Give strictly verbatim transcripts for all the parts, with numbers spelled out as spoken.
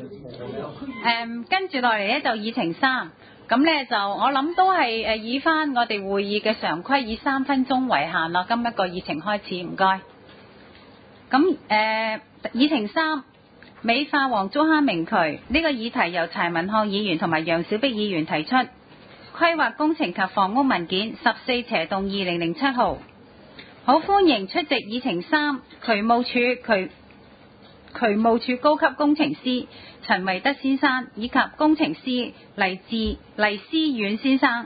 誒，跟住落嚟咧就議程三，咁咧就我諗都係誒以翻我哋會議嘅常規，以三分鐘為限咯。今一個議程開始，唔該。咁誒，議程三，美化黃竹坑明渠呢個議題由柴文漢議員同埋楊小碧議員提出，規劃工程及房屋文件十四斜洞二零零七號。好歡迎出席議程三渠務處渠渠務處高級工程師陳維德先生以及工程師黎志黎思遠先生。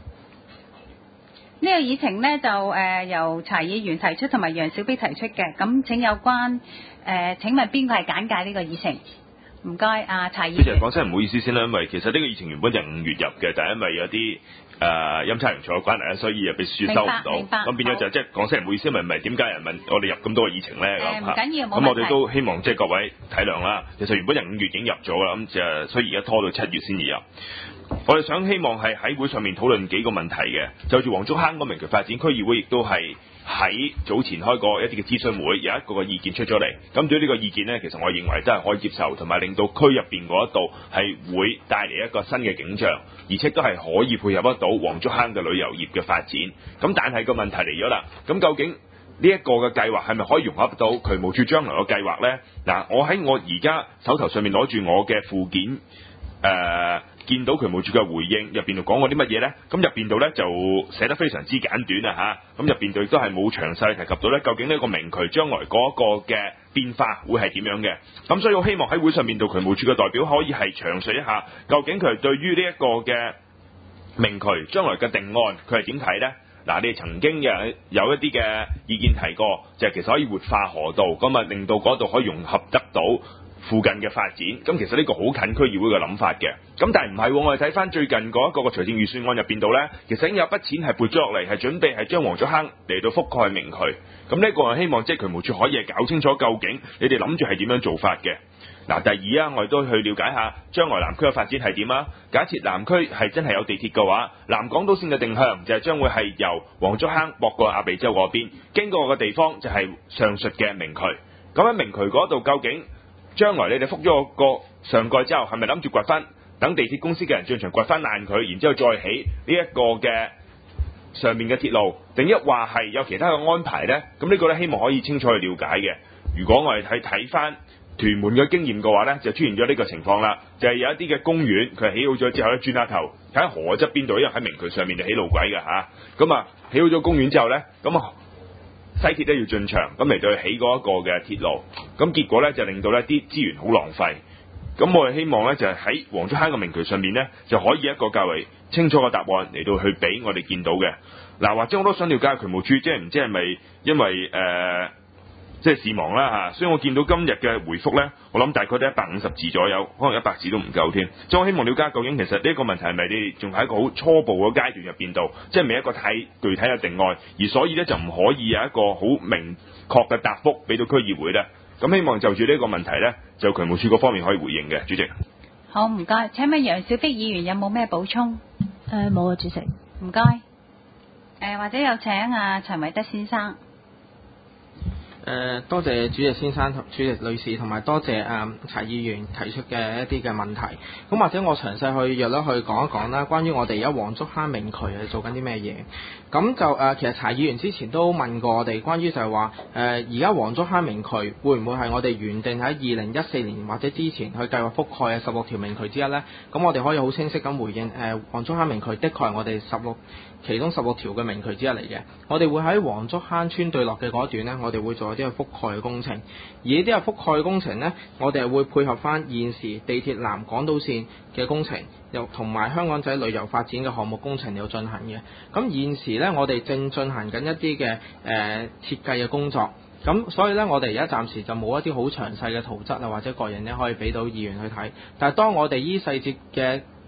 呢、這個議程呢，就誒、呃、由柴議員提出同埋楊小碧提出嘅，咁請有關誒、呃、請問邊個係簡介呢個議程？唔該，阿柴議員。 非常講聲唔好意思先啦，因為其實呢個議程原本就五月入嘅，但係因為有啲誒陰差陽錯嘅關係咧，所以又被書收唔到，咁變咗就即係講聲唔好意思，咪唔係點解人問我哋入咁多個議程咧？ 誒唔緊要，冇問題。 咁我哋都希望即係各位體諒啦。其實原本就五月已經入咗啦，咁就所以而家拖到七月先至入。我哋想希望係喺會上面討論幾個問題嘅，就住黃竹坑個明渠發展，區議會亦都係喺早前開過一啲嘅諮詢會，有一個嘅意見出咗嚟。咁對於呢個意見呢，其實我認為都係可以接受，同埋令到區入邊嗰一度係會帶嚟一個新嘅景象，而且都係可以配合得到黃竹坑嘅旅遊業嘅發展。咁但係個問題嚟咗啦，咁究竟呢一個嘅計劃係咪可以融合到渠務署將來嘅計劃呢？嗱，我喺我而家手頭上面攞住我嘅附件，誒、呃。見到渠務署嘅回應入邊度講過啲乜嘢呢？咁入邊度呢就寫得非常之簡短啊嚇！咁入邊度亦都係冇詳細提及到呢，究竟呢個明渠將來嗰個嘅變化會係點樣嘅？咁所以我希望喺會上面度渠務署嘅代表可以係詳述一下，究竟佢係對於呢一個嘅明渠將來嘅定案，佢係點睇呢？嗱，你哋曾經嘅有一啲嘅意見提過，就係其實可以活化河道，咁啊令到嗰度可以融合得到附近嘅發展，咁其實呢個好近區議會嘅諗法嘅，咁但係唔係，我哋睇翻最近嗰一個個財政預算案入邊度呢，其實已經有筆錢係撥咗落嚟，係準備係將黃竹坑嚟到覆蓋明渠，咁呢個係希望即係渠務署可以係搞清楚究竟你哋諗住係點樣做法嘅。嗱，第二啊，我哋都去了解下將來南區嘅發展係點啊。假設南區係真係有地鐵嘅話，南港島線嘅定向就係將會係由黃竹坑駁過亞鼻洲嗰邊，經過嘅地方就係上述嘅明渠。咁喺明渠嗰度究竟將來你哋覆咗個上蓋之後，係咪諗住掘翻，等地鐵公司嘅人進場掘翻爛佢，然之後再起呢一個嘅上面嘅鐵路，定一話係有其他嘅安排呢？咁呢個呢，希望可以清楚去了解嘅。如果我哋睇睇翻屯門嘅經驗嘅話呢，就出現咗呢個情況啦，就係、是、有一啲嘅公園佢係起好咗之後咧，轉下頭喺河側邊度，因為喺明渠上面就起路軌嘅嚇，咁啊起好咗公園之後呢，咁啊西鐵都要進場，咁嚟到去起嗰一個嘅鐵路，咁結果呢，就令到呢啲資源好浪費。咁我哋希望呢，就係喺黃竹坑嘅明渠上面呢，就可以一個較為清楚嘅答案嚟到去俾我哋見到嘅。嗱，或者我都想了解渠務處，即係唔知係咪因為誒、呃、即係事忙啦嚇，所以我見到今日嘅回覆呢，我諗大概都一百五十字左右，可能一百字都唔夠添。所以我希望了解究竟其實呢一個問題係咪你哋仲喺一個好初步嘅階段入邊度，即係未一個太具體嘅定案，而所以呢，就唔可以有一個好明確嘅答覆俾到區議會呢。咁希望就住呢個問題呢，就渠務處嗰方面可以回應嘅，主席。 好，唔該。請問楊小碧議員有冇咩補充？ 誒冇啊，主席。 唔該。誒、呃、或者有請啊陳維德先生。 誒、呃、多謝主席先生同主席女士，同埋多謝誒柴議員提出嘅一啲嘅問題。咁或者我詳細去約咗去講一講啦，關於我哋而家黃竹坑明渠係做緊啲咩嘢。咁就誒、呃、其實柴議員之前都問過我哋，關於就係話誒而家黃竹坑明渠會唔會係我哋原定喺二零一四年或者之前去計劃覆蓋嘅十六條明渠之一呢？咁我哋可以好清晰咁回應誒、呃、黃竹坑明渠的確係我哋十六其中十六條嘅明渠之一嚟嘅。我哋會喺黃竹坑村對落嘅嗰一段呢，我哋會做啲嘅覆蓋嘅工程，而呢啲嘅覆蓋工程呢，我哋係會配合翻現時地鐵南港島線嘅工程，又同埋香港仔旅遊發展嘅項目工程有進行嘅。咁現時呢，我哋正進行緊一啲嘅誒設計嘅工作，咁所以呢，我哋而家暫時就冇一啲好詳細嘅圖則啊，或者個人呢可以俾到議員去睇。但係當我哋依細節嘅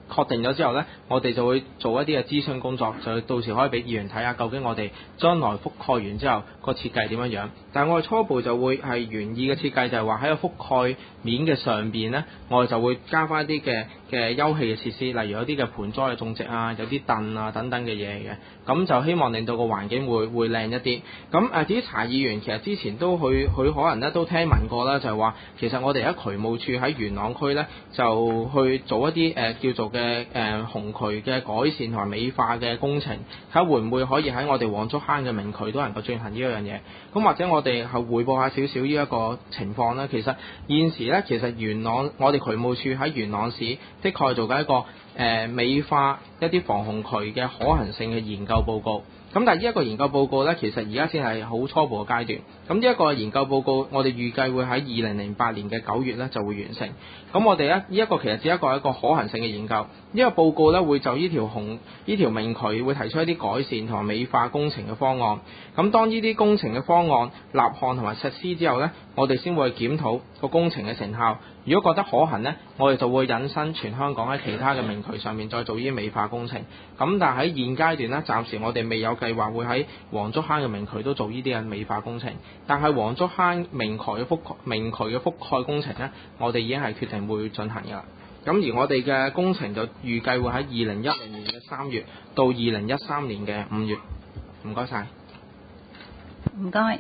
確定咗之後呢，我哋就會做一啲嘅諮詢工作，就到時可以俾議員睇下究竟我哋將來覆蓋完之後個設計點樣樣。但係我哋初步就會係原意嘅設計，就係話喺個覆蓋面嘅上邊呢，我哋就會加翻一啲嘅嘅休憩嘅設施，例如有啲嘅盆栽嘅種植啊，有啲凳啊等等嘅嘢嘅。咁就希望令到個環境會會靚一啲。咁誒至於查議員，其實之前都佢佢可能咧都聽聞過啦，就係話其實我哋而家渠務處喺元朗區呢，就去做一啲誒、呃、叫做嘅誒、呃、紅渠嘅改善同埋美化嘅工程，睇下會唔會可以喺我哋黃竹坑嘅明渠都能夠進行呢一樣嘢。咁或者我哋係彙報下少少呢一個情況啦。其實現時呢，其實元朗我哋渠務處喺元朗市的確做緊一個誒、呃、美化一啲防洪渠嘅可行性嘅研究報告。咁但係呢一個研究報告呢，其實而家先係好初步嘅階段。咁呢一個研究報告，我哋預計會喺二零零八年嘅九月呢就會完成。咁我哋咧呢一個其實只係一個一個可行性嘅研究。呢、這個報告呢會就呢條紅呢條明渠會提出一啲改善同埋美化工程嘅方案。咁當呢啲工程嘅方案立項同埋實施之後呢，我哋先會去檢討個工程嘅成效。如果覺得可行呢，我哋就會引申全香港喺其他嘅明渠上面再做呢啲美化工程。咁但係喺現階段呢，暫時我哋未有計劃會喺黃竹坑嘅明渠都做呢啲嘅美化工程。但係黃竹坑明渠嘅覆明渠嘅覆蓋工程呢，我哋已經係決定會進行㗎啦。咁而我哋嘅工程就預計會喺二零一零年嘅三月到二零一三年嘅五月。唔該晒。 唔該。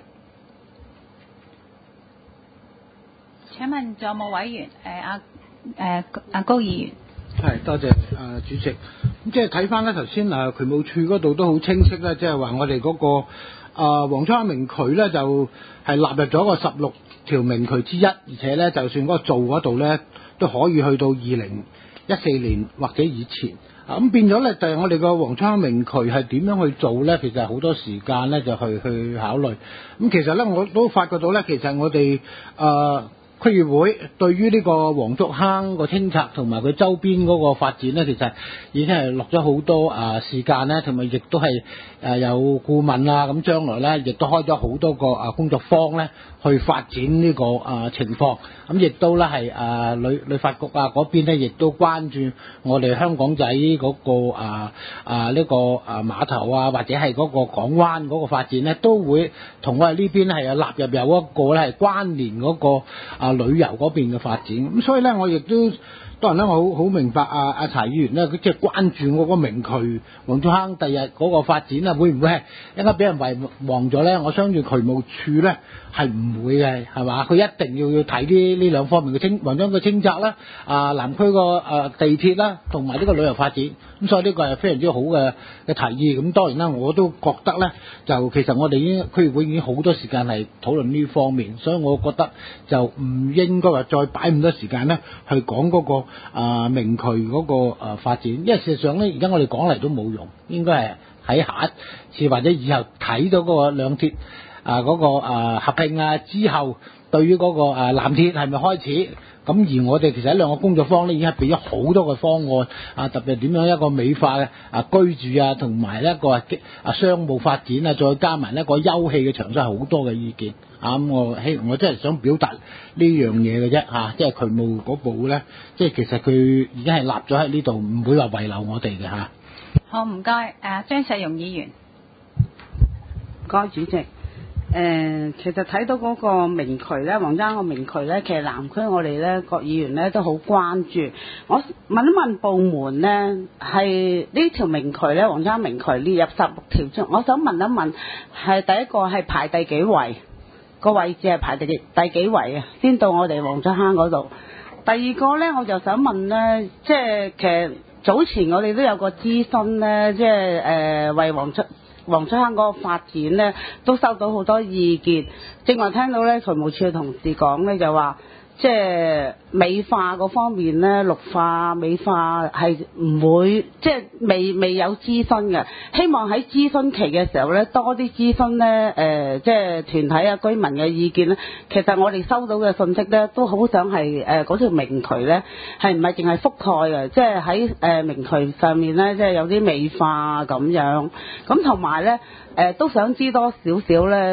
請問仲有冇委員？誒阿誒阿高議員。 係，多謝誒、呃、主席。咁即係睇翻咧，頭先誒渠務處嗰度都好清晰咧，即係話我哋嗰、那個誒、呃、黃竹坑明渠咧就係納入咗個十六條明渠之一，而且咧就算嗰個做嗰度咧都可以去到二零一四年或者以前。啊咁變咗咧，就係我哋個黃竹坑明渠係點樣去做咧？其實好多時間咧就去去考慮。咁其實咧我都發覺到咧，其實我哋誒。呃區議會對於呢個黃竹坑個清拆同埋佢周邊嗰個發展呢，其實已經係落咗好多啊、呃、時間咧，同埋亦都係誒、呃、有顧問啊，咁將來呢，亦都開咗好多個啊工作坊呢，去發展呢、這個啊、呃、情況。咁亦都咧係誒旅旅發局啊嗰邊咧，亦都關注我哋香港仔嗰、那個啊啊呢個啊碼頭啊，或者係嗰個港灣嗰個發展咧，都會同我哋呢邊咧係有納入有一個咧係關聯嗰、那個啊旅遊嗰邊嘅發展。咁所以咧，我亦都當然咧，我好好明白啊啊柴議員咧，佢即係關注我個明渠黃竹坑第日嗰個發展啊，會唔會係一間俾人遺忘咗咧？我相信渠務處咧係唔會嘅，係嘛？佢一定要要睇啲呢兩方面嘅清黃竹坑嘅清拆啦，啊南區個誒地鐵啦，同埋呢個旅遊發展。咁所以呢個係非常之好嘅嘅提議。咁當然啦，我都覺得咧，就其實我哋已經區議會已經好多時間係討論呢方面，所以我覺得就唔應該話再擺咁多時間咧去講嗰個啊明渠嗰個誒發展，因為事實上咧，而家我哋講嚟都冇用，應該係喺下一次或者以後睇到嗰個兩鐵啊嗰個啊合併啊之後，對於嗰個啊南鐵係咪開始？咁而我哋其實喺兩個工作坊咧，已經係俾咗好多個方案啊，特別點樣一個美化嘅啊居住啊，同埋一個啊商務發展啊，再加埋一個休憩嘅場所，係好多嘅意見啊！咁我希我真係想表達呢樣嘢嘅啫嚇，即係渠務嗰部咧，即係其實佢已經係立咗喺呢度，唔會話遺留我哋嘅嚇。 好，唔該，誒張世容議員。 唔該，主席。誒、呃，其實睇到嗰個明渠咧，黃竹坑個明渠咧，其實南區我哋咧各議員咧都好關注。我問一問部門咧，係呢條明渠咧，黃竹坑明渠列入十六條中，我想問一問，係第一個係排第幾位？個位置係排第第幾位啊？先到我哋黃竹坑嗰度。第二個咧，我就想問咧，即係其實早前我哋都有個諮詢咧，即係誒、呃、為黃竹黃竹坑嗰個發展咧，都收到好多意見。正話聽到咧，渠務處嘅同事講咧，就話即係美化嗰方面咧，綠化美化係唔會即係未未有諮詢嘅。希望喺諮詢期嘅時候咧，多啲諮詢咧，誒、呃、即係團體啊、居民嘅意見咧。其實我哋收到嘅信息咧，都好想係誒嗰條明渠咧，係唔係淨係覆蓋嘅，即係喺誒明渠上面咧，即係有啲美化咁樣。咁同埋咧，誒、呃、都想知多少少咧。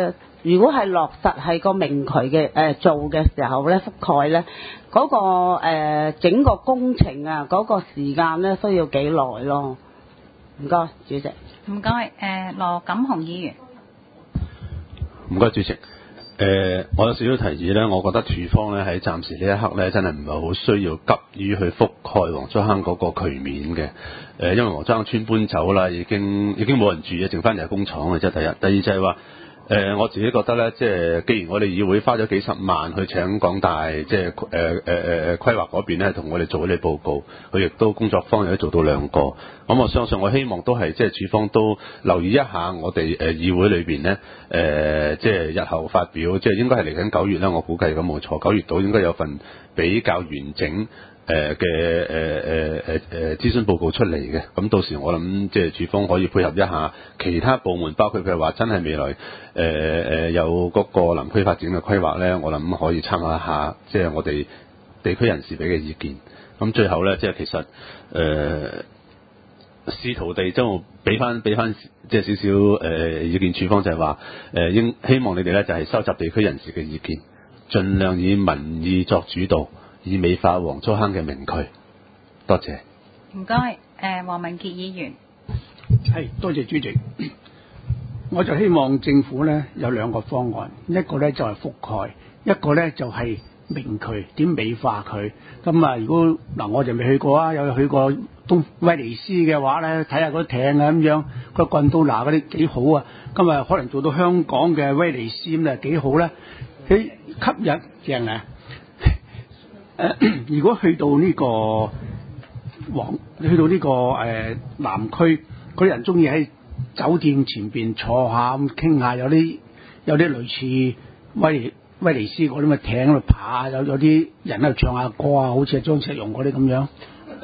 如果係落實係個明渠嘅誒、呃、做嘅時候咧，覆蓋咧嗰個、呃、整個工程啊嗰、嗰個時間咧需要幾耐咯？唔該，主席。 唔該，誒羅錦雄議員。 唔該，主席。誒、呃，我有少少提議咧，我覺得署方咧喺暫時呢一刻咧，真係唔係好需要急於去覆蓋黃竹坑嗰個渠面嘅。誒、呃，因為黃竹坑村搬走啦，已經已經冇人住嘅，剩翻就係工廠嘅啫。第一，第二就係話。誒、呃，我自己覺得咧，即係既然我哋議會花咗幾十萬去請港大，即係誒誒誒誒規劃嗰邊咧，同我哋做呢啲報告，佢亦都工作坊亦都做到兩個。咁、嗯、我相信，我希望都係即係署方都留意一下我哋誒、呃、議會裏邊咧，誒、呃、即係日後發表，即係應該係嚟緊九月啦，我估計咁冇錯，九月度應該有份比較完整。誒嘅誒誒誒誒諮詢報告出嚟嘅，咁到時我諗即係署方可以配合一下其他部門，包括譬如話真係未來誒誒、呃、有嗰個南區發展嘅規劃咧，我諗可以參考一下，即係我哋地區人士俾嘅意見。咁最後咧，即係其實誒試圖地將俾翻俾翻即係少少誒意見，署方就係話誒應希望你哋咧就係收集地區人士嘅意見，盡量以民意作主導。以美化黃竹坑嘅明渠，多謝。 唔該，誒黃文傑議員。 係，多謝主席。我就希望政府咧有兩個方案，一個咧就係覆蓋，一個咧就係明渠點美化佢。咁啊，如果嗱我就未去過啊，有去過東威尼斯嘅話咧，睇下嗰啲艇啊咁樣，個棍刀拿嗰啲幾好啊。今日可能做到香港嘅威尼斯咁啊幾好咧，佢吸引正啊！誒，如果去到呢個黃，去到呢個誒南區，嗰啲人中意喺酒店前邊坐下咁傾下，有啲有啲類似威威尼斯嗰啲咁嘅艇喺度爬，有有啲人喺度唱下歌啊，好似係張石榕嗰啲咁樣，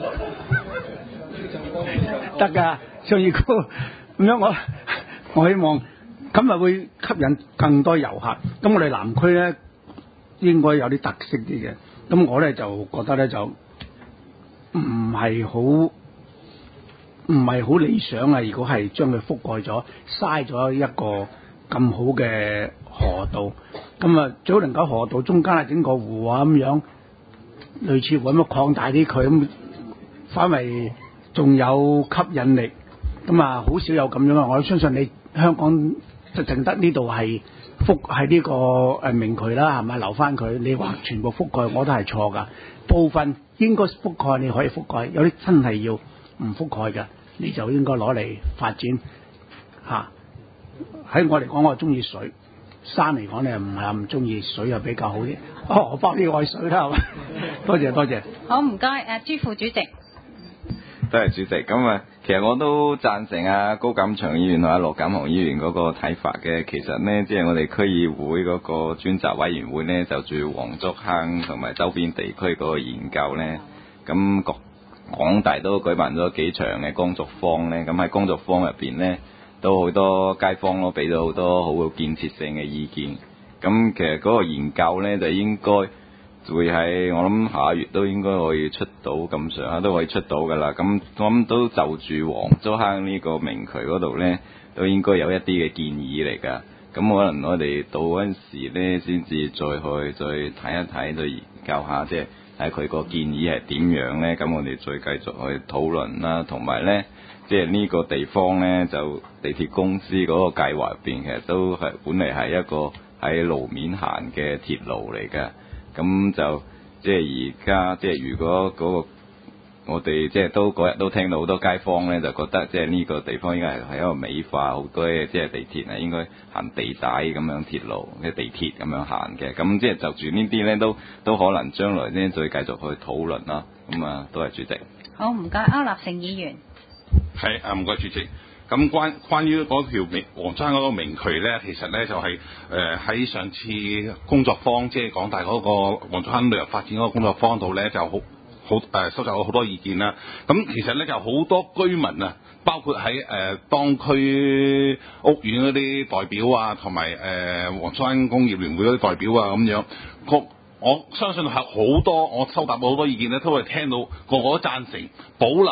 得㗎，唱兒歌咁樣我我希望咁咪會吸引更多遊客。咁我哋南區咧應該有啲特色啲嘅。咁我咧就覺得咧就唔係好唔係好理想啊！如果係將佢覆蓋咗，嘥咗一個咁好嘅河道，咁啊最好能夠河道中間啊整個湖啊咁樣，類似咁樣擴大啲佢咁，反為仲有吸引力。咁啊好少有咁樣啊！我相信你香港就淨得呢度係。覆係呢個誒明渠啦，係咪留翻佢？你話全部覆蓋，我都係錯噶。部分應該覆蓋，你可以覆蓋；有啲真係要唔覆蓋嘅，你就應該攞嚟發展嚇。喺、啊、我嚟講，我中意水；山嚟講咧，唔係咁中意水，又比較好啲。哦，我幫你愛水啦，係嘛？多謝多謝。 好，唔該誒，朱副主席。 多謝主席。咁啊，其實我都贊成啊高錦祥議員同阿羅錦雄議員嗰個睇法嘅。其實呢，即係我哋區議會嗰個專責委員會呢，就住黃竹坑同埋周邊地區嗰個研究呢，咁各廣大都舉辦咗幾場嘅工作坊呢。咁喺工作坊入邊呢，都好多街坊都俾到好多好有建設性嘅意見。咁其實嗰個研究呢，就應該會喺我諗下月都應該可以出到咁上下都可以出到㗎啦。咁我諗都就住黃竹坑呢個明渠嗰度呢，都應該有一啲嘅建議嚟㗎。咁可能我哋到嗰陣時呢，先至再去再睇一睇，再研究下，即係睇佢個建議係點樣呢。咁我哋再繼續去討論啦。同埋呢，即係呢個地方呢，就地鐵公司嗰個計劃入邊，其實都係本嚟係一個喺路面行嘅鐵路嚟㗎。咁就即係而家，即係如果嗰、嗰個我哋即係都嗰日都聽到好多街坊咧，就覺得即係呢個地方應該係係一個美化好多嘅，即係地鐵係應該行地帶咁樣鐵路嘅地鐵咁樣行嘅。咁即係就住呢啲咧，都都可能將來咧再繼續去討論啦。咁啊，都係主席。 好，唔該，區立成議員。 係啊，唔該主席。咁關關於嗰條明黃竹坑嗰個明渠咧，其實咧就係誒喺上次工作坊，即係港大嗰個黃竹坑旅遊發展嗰個工作坊度咧，就好好誒收集咗好多意見啦。咁其實咧就好多居民啊，包括喺誒、呃、當區屋苑嗰啲代表啊，同埋誒黃竹坑工業聯會嗰啲代表啊咁樣，個我相信係好多我收集到好多意見咧，都係聽到個個都贊成保留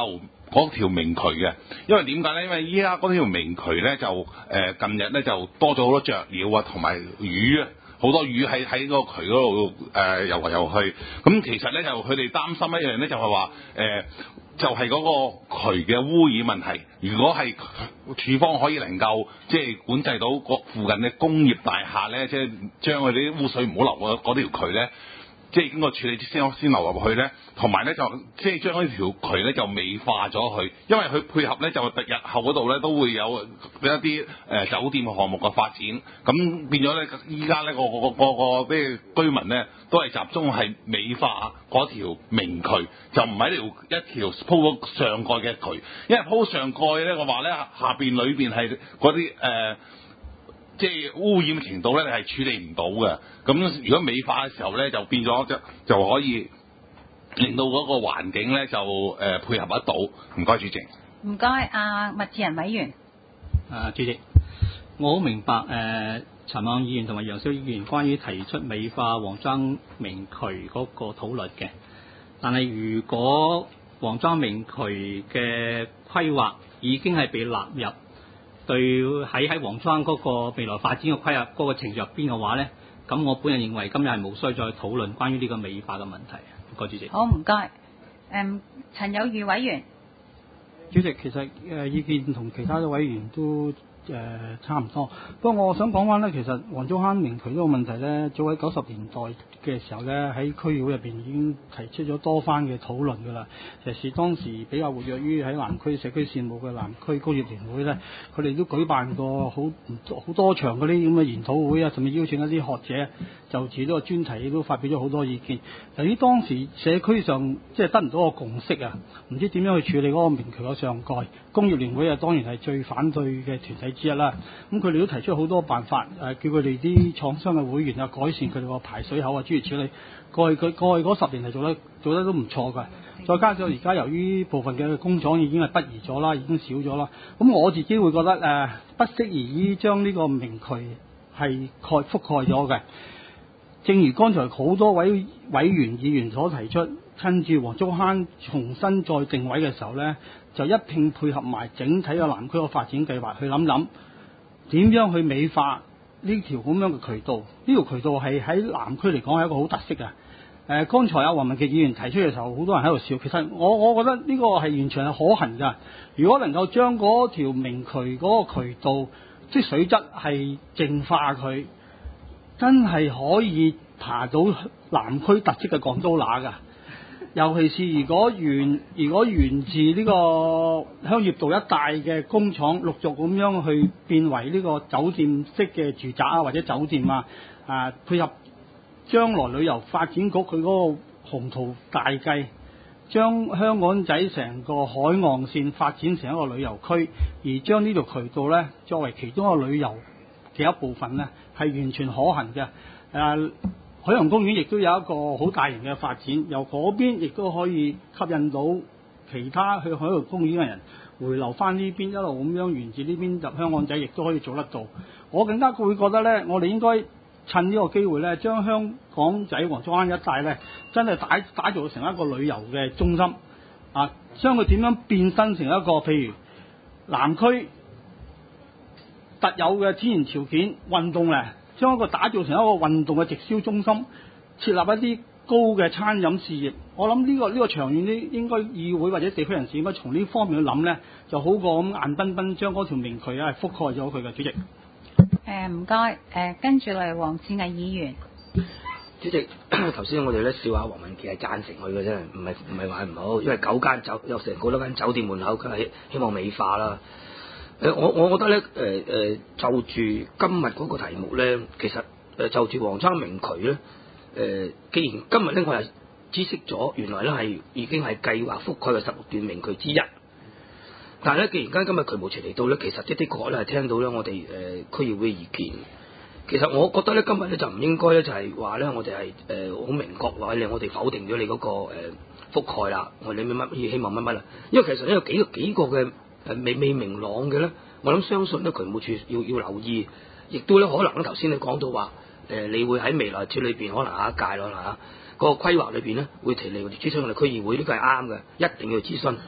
嗰條明渠嘅，因為點解咧？因為依家嗰條明渠咧就誒、呃、近日咧就多咗好多雀鳥啊，同埋魚啊，好多魚喺喺個渠嗰度誒游嚟游去。咁其實咧就佢哋擔心一樣咧，就係話誒就係、是、嗰個渠嘅污染問題。如果係處方可以能夠即係管制到個附近嘅工業大廈咧，即係將佢哋啲污水唔好流嗰條渠咧。即係經過處理先先流入去咧，同埋咧就即係將呢條渠咧就美化咗佢，因為佢配合咧就日後嗰度咧都會有一啲誒、呃、酒店項目嘅發展，咁變咗咧依家咧個個個個咩居民咧都係集中係美化嗰條明渠，就唔係條一條鋪咗上蓋嘅渠，因為鋪上蓋咧嘅話咧下邊裏邊係嗰啲誒。即係污染程度咧，你係處理唔到嘅。咁如果美化嘅時候咧，就變咗就就可以令到嗰個環境咧就誒、呃、配合得到。唔該，主席。 唔該，阿麥志仁委員。 啊，主席，我好明白誒、呃、陳朗議員同埋楊少議員關於提出美化黃莊明渠嗰個討論嘅，但係如果黃莊明渠嘅規劃已經係被納入對喺喺黃莊嗰個未來發展嘅規劃嗰個程序入邊嘅話咧，咁我本人認為今日係冇需要再討論關於呢個美化嘅問題。唔該，主席。 好，唔該。誒，陳有餘委員。 主席，其實誒、呃、意見同其他嘅委員都誒、呃、差唔多，不過我想講翻咧，其實黃竹坑明渠呢個問題咧，早喺九十年代嘅時候咧，喺區議會入邊已經提出咗多番嘅討論㗎啦。尤其是當時比較活躍於喺南區社區事務嘅南區工業聯會咧，佢哋都舉辦過好好多場嗰啲咁嘅研討會啊，甚至邀請一啲學者就住呢個專題都發表咗好多意見。由於當時社區上即係得唔到個共識啊，唔知點樣去處理嗰個明渠嘅上蓋，工業聯會啊當然係最反對嘅團體之一啦。咁佢哋都提出好多辦法，誒、呃、叫佢哋啲廠商嘅會員啊改善佢哋個排水口啊諸如此類。過去佢過去嗰十年係做得做得都唔錯㗎。再加上而家由於部分嘅工廠已經係北移咗啦，已經少咗啦。咁我自己會覺得誒、呃、不適宜於將呢個明渠係蓋覆蓋咗嘅。正如剛才好多位委員議員所提出，趁住黃竹坑重新再定位嘅時候呢，就一併配合埋整體嘅南區嘅發展計劃，去諗諗點樣去美化呢條咁樣嘅渠道。呢條渠道係喺南區嚟講係一個好特色嘅。誒、呃，剛才阿黃文傑議員提出嘅時候，好多人喺度笑。其實我我覺得呢個係完全係可行㗎。如果能夠將嗰條明渠嗰個渠道，即水質係淨化佢，真係可以爬到南區特色嘅港刀乸㗎。尤其是如果沿如果沿住呢個香葉道一帶嘅工廠陸續咁樣去變為呢個酒店式嘅住宅啊，或者酒店啊，啊配合將來旅遊發展局佢嗰個宏圖大計，將香港仔成個海岸線發展成一個旅遊區，而將呢條渠道呢作為其中一個旅遊嘅一部分呢，係完全可行嘅。誒、啊海洋公園亦都有一個好大型嘅發展，由嗰邊亦都可以吸引到其他去海洋公園嘅人回流翻呢邊，一路咁樣沿住呢邊入香港仔，亦都可以做得到。我更加會覺得呢，我哋應該趁呢個機會呢，將香港仔黃竹坑一帶呢，真係打打造成一個旅遊嘅中心啊！將佢點樣變身成一個譬如南區特有嘅天然條件運動呢，將一個打造成一個運動嘅直銷中心，設立一啲高嘅餐飲事業。我諗呢、這個呢、這個長遠啲應該議會或者地區人士應該從呢方面去諗呢，就好過咁眼彬彬將嗰條明渠啊覆蓋咗佢嘅。主席， 誒唔該，誒跟住嚟黃志毅議員。 主席，頭先我哋咧笑話黃文傑係贊成佢嘅啫，唔係唔係話唔好，因為九間酒有成好多間酒店門口，佢係希望美化啦。誒、呃，我我覺得咧，誒、呃、誒，就住今日嗰個題目咧，其實誒、呃、就住黃莊明渠咧，誒、呃，既然今日咧我係知悉咗，原來咧係已經係計劃覆蓋嘅十六段明渠之一。但係咧，既然間今日渠務處嚟到咧，其實的的確咧係聽到咧我哋誒、呃、區議會意見。其實我覺得咧，今日咧就唔應該咧就係話咧，我哋係誒好明確話咧，我哋否定咗你嗰、那個誒、呃、覆蓋啦，我哋乜乜希望乜乜啦。因為其實咧有幾個幾個嘅。誒未未明朗嘅咧，我諗相信咧渠務處要要留意，亦都咧可能咧頭先你講到話誒、呃，你會喺未來處裏邊可能下一屆咯嚇，嗰、那個規劃裏邊咧會提嚟諮詢我哋區議會，呢個係啱嘅，一定要諮詢。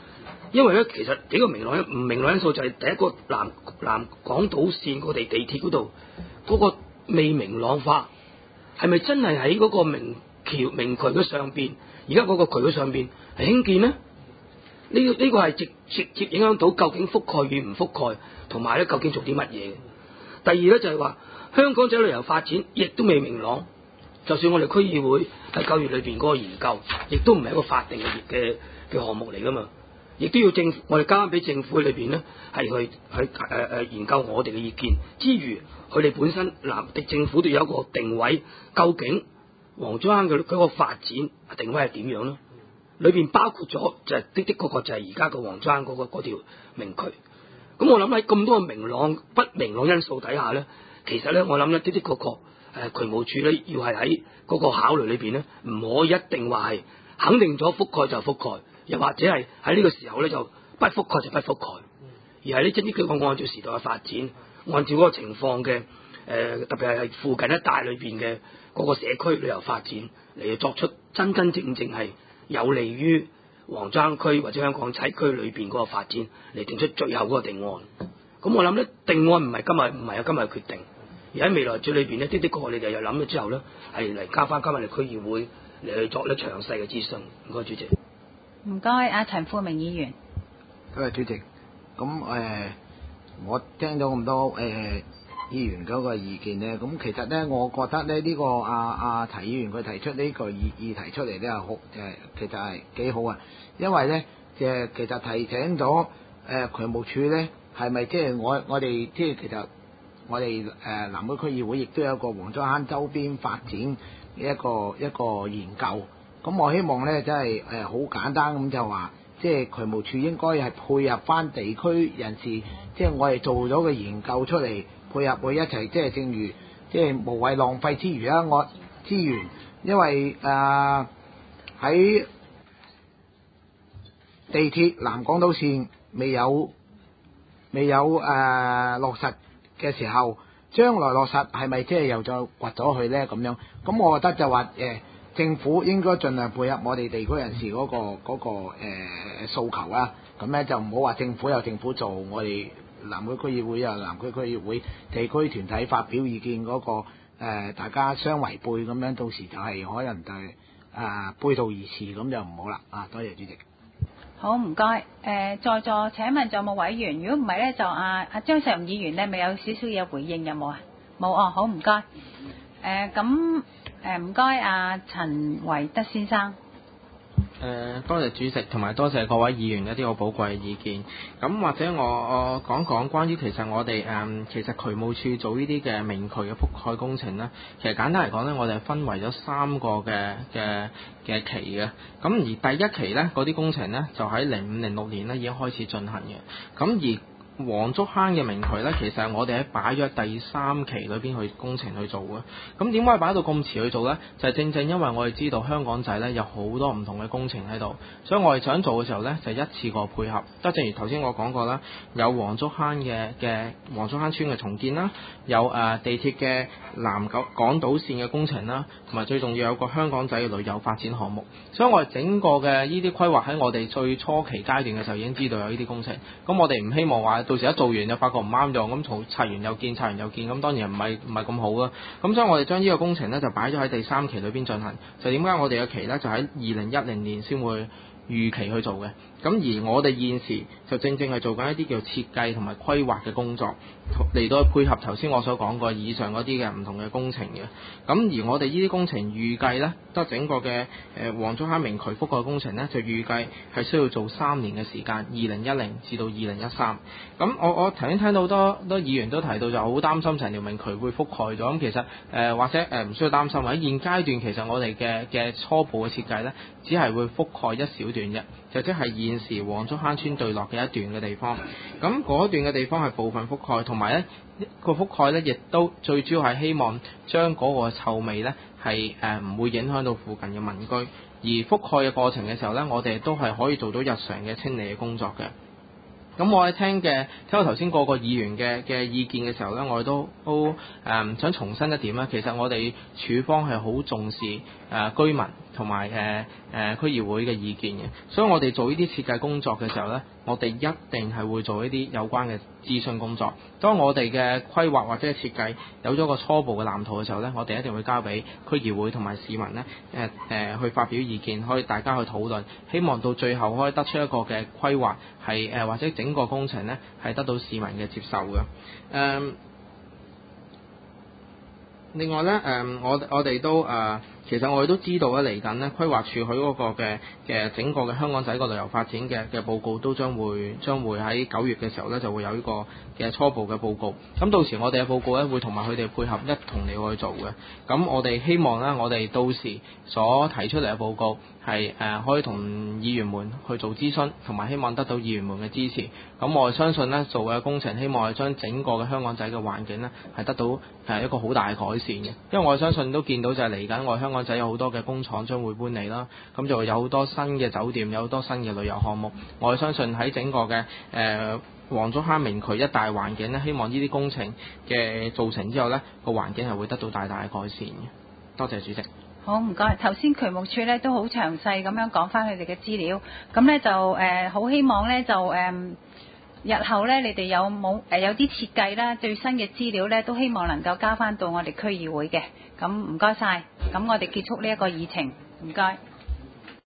因為咧其實幾個明朗唔明朗因素就係第一個南南港島線嗰地地鐵嗰度嗰個未明朗化，係咪真係喺嗰個明橋明渠嘅上邊？而家嗰個渠嘅上邊係興建呢？呢、呢個呢個係直直接影響到究竟覆蓋與唔覆蓋，同埋咧究竟做啲乜嘢嘅。第二咧就係話香港仔旅遊發展亦都未明朗，就算我哋區議會喺九月裏邊嗰個研究，亦都唔係一個法定嘅嘅嘅項目嚟噶嘛，亦都要政府我哋交翻俾政府裏邊咧係去去誒誒、呃、研究我哋嘅意見之餘，佢哋本身南的政府都有一個定位，究竟黃竹坑嘅嗰個發展定位係點樣咧？裏邊包括咗就係的的確確就係而家個黃竹坑嗰個嗰條明渠。咁我諗喺咁多明朗不明朗因素底下咧，其實咧我諗咧的的確確誒渠務署咧要係喺嗰個考慮裏邊咧，唔可以一定話係肯定咗覆蓋就覆蓋，又或者係喺呢個時候咧就不覆蓋就不覆蓋，而係呢即係呢個按照時代嘅發展，按照嗰個情況嘅誒、呃、特別係係附近一帶裏邊嘅嗰個社區旅遊發展嚟作出真真正正係有利於黃竹坑區或者香港西區裏邊嗰個發展嚟定出最後嗰個定案。咁我諗咧定案唔係今日唔係有今日決定，而喺未來處裏邊呢，的的確確你哋又諗咗之後咧，係嚟交翻今日嚟區議會嚟去作咧詳細嘅諮詢。唔該主席。 唔該，阿陳富明議員。 多謝主席。咁誒、呃，我聽咗咁多誒、呃、議員嗰個意見咧，咁其實咧，我覺得咧呢、呢個阿阿陳議員佢提出呢個議議題出嚟咧，好誒，其實係幾好啊，因為咧誒其實提醒咗誒渠務署咧，係咪即係我我哋即係其實我哋誒、呃、南區區議會亦都有一個黃竹坑周邊發展嘅一個一個研究。咁我希望咧，真係誒好簡單咁就話，即係渠務署應該係配合翻地區人士，即係我哋做咗個研究出嚟，配合佢一齊，即係正如即係無謂浪費資源啦，我資源，因為誒喺、呃、地鐵南港島線未有未有誒、呃、落實嘅時候，將來落實係咪即係又再掘咗佢咧咁樣？咁我覺得就話誒。呃政府應該盡量配合我哋地區人士嗰、嗰個嗰、嗰個誒、呃、訴求啦，咁咧就唔好話政府有政府做，我哋南區區議會有南區區議會，地區團體發表意見嗰、嗰個、呃、大家相違背咁樣，到時就係可能就係、是、啊、呃、背道而馳，咁就唔好啦。啊，多謝主席。 好，唔該。誒、呃，在座請問仲有冇委員？如果唔係咧，就阿阿張石龍議員咧，咪有少少嘢回應有冇啊？冇哦，好唔該。誒咁。誒唔該，阿陳維德先生。 誒、呃，多謝主席，同埋多謝各位議員一啲好寶貴嘅意見。咁或者我我講講關於其實我哋誒、嗯、其實渠務署做呢啲嘅明渠嘅覆蓋工程咧，其實簡單嚟講咧，我哋分為咗三個嘅嘅嘅期嘅。咁而第一期咧，嗰啲工程咧就喺零五零六年咧已經開始進行嘅。咁而黃竹坑嘅明渠咧，其實係我哋喺擺咗第三期裏邊去工程去做嘅。咁點解擺到咁遲去做呢？就係、是、正正因為我哋知道香港仔咧有好多唔同嘅工程喺度，所以我哋想做嘅時候咧就一次過配合。即係正如頭先我講過啦，有黃竹坑嘅嘅黃竹坑村嘅重建啦，有誒、呃、地鐵嘅南九港島線嘅工程啦，同埋最重要有個香港仔嘅旅遊發展項目。所以我哋整個嘅呢啲規劃喺我哋最初期階段嘅時候已經知道有呢啲工程。咁我哋唔希望話到時一做完就發覺唔啱用，咁從拆完又建，拆完又建，咁當然唔係唔係咁好啦。咁所以我哋將呢個工程咧就擺咗喺第三期裏邊進行。就點解我哋嘅期咧就喺二零一零年先會預期去做嘅？咁而我哋現時就正正係做緊一啲叫設計同埋規劃嘅工作，嚟到配合頭先我所講過以上嗰啲嘅唔同嘅工程嘅。咁而我哋呢啲工程預計呢，得整個嘅誒黃竹坑明渠覆蓋工程呢，就預計係需要做三年嘅時間，二零一零至到二零一三。咁我我頭先聽到好多多議員都提到就好擔心成條明渠會覆蓋咗。咁其實誒、呃、或者誒唔需要擔心，喺現階段其實我哋嘅嘅初步嘅設計呢，只係會覆蓋一小段啫。就即係現時黃竹坑村對落嘅一段嘅地方，咁嗰段嘅地方係部分覆蓋，同埋咧個覆蓋咧亦都最主要係希望將嗰個臭味咧係誒唔會影響到附近嘅民居，而覆蓋嘅過程嘅時候咧，我哋都係可以做到日常嘅清理嘅工作嘅。咁我喺聽嘅聽到頭先個個議員嘅嘅意見嘅時候咧，我哋都都誒、呃、想重申一點啦。其實我哋署方係好重視誒、呃、居民同埋誒誒區議會嘅意見嘅。所以我哋做呢啲設計工作嘅時候呢，我哋一定係會做一啲有關嘅諮詢工作。當我哋嘅規劃或者係設計有咗個初步嘅藍圖嘅時候呢，我哋一定會交俾區議會同埋市民呢誒誒去發表意見，可以大家去討論，希望到最後可以得出一個嘅規劃係誒或者整個工程呢係得到市民嘅接受嘅。誒、嗯，另外呢，誒、嗯、我我哋都誒。呃其實我哋都知道咧，嚟緊呢規劃處佢嗰個嘅嘅整個嘅香港仔個旅遊發展嘅嘅報告都將會將會喺九月嘅時候呢就會有呢個嘅初步嘅報告。咁到時我哋嘅報告呢會同埋佢哋配合一同嚟去做嘅。咁我哋希望呢，我哋到時所提出嚟嘅報告係誒、呃、可以同議員們去做諮詢，同埋希望得到議員們嘅支持。咁我哋相信呢，做嘅工程希望係將整個嘅香港仔嘅環境呢係得到誒一個好大嘅改善嘅。因為我相信都見到就係嚟緊我哋香港仔有好多嘅工廠將會搬嚟啦，咁就會有好多新嘅酒店，有好多新嘅旅遊項目。我哋相信喺整個嘅誒黃竹坑明渠一帶環境呢，希望呢啲工程嘅造成之後呢，個環境係會得到大大嘅改善嘅。多謝主席。 好，唔該。頭先渠務處咧都好詳細咁樣講翻佢哋嘅資料，咁咧就誒好、呃、希望咧就誒、呃、日後咧你哋有冇誒、呃、有啲設計啦，最新嘅資料咧都希望能夠交翻到我哋區議會嘅。咁唔該晒，咁我哋結束呢一個議程，唔該。